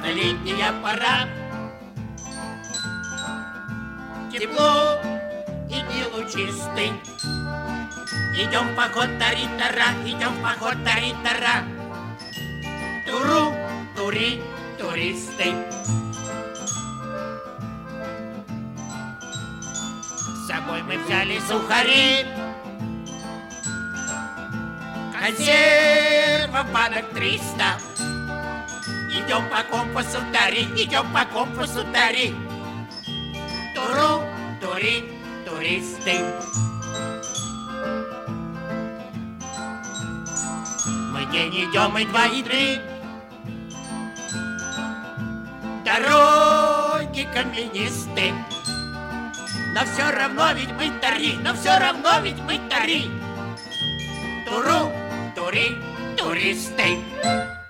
Прекрасная летняя пора. Тепло и дни лучистый. Идем в поход, тари-тара, идем в поход, тари-тара. Туру, тури, туристы. С собой мы взяли сухари, консервов банок 300. Идем по компасу, тари, идем по компасу, тари. Туру, тури, туристы. Мы день идем, и 2, и 3. Дороги каменисты. Но все равно ведь мы тари, но все равно ведь мы тари. Туру, тури, туристы.